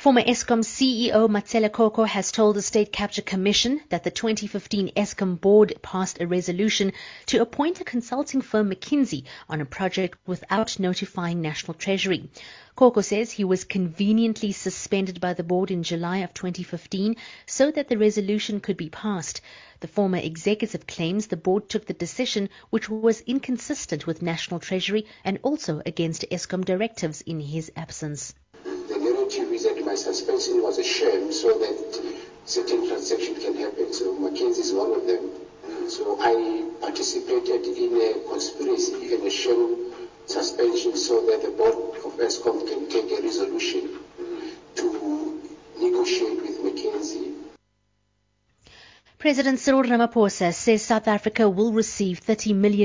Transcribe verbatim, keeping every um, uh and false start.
Former Eskom C E O Matsela Koko has told the State Capture Commission that the twenty fifteen Eskom board passed a resolution to appoint a consulting firm McKinsey on a project without notifying National Treasury. Koko says he was conveniently suspended by the board in July of twenty fifteen so that the resolution could be passed. The former executive claims the board took the decision which was inconsistent with National Treasury and also against Eskom directives in his absence. The narrative is that my suspension was a sham so that certain transactions can happen. So McKinsey is one of them. So I participated in a conspiracy and a sham suspension so that the board of Eskom can take a resolution to negotiate with McKinsey. President Cyril Ramaphosa says South Africa will receive thirty million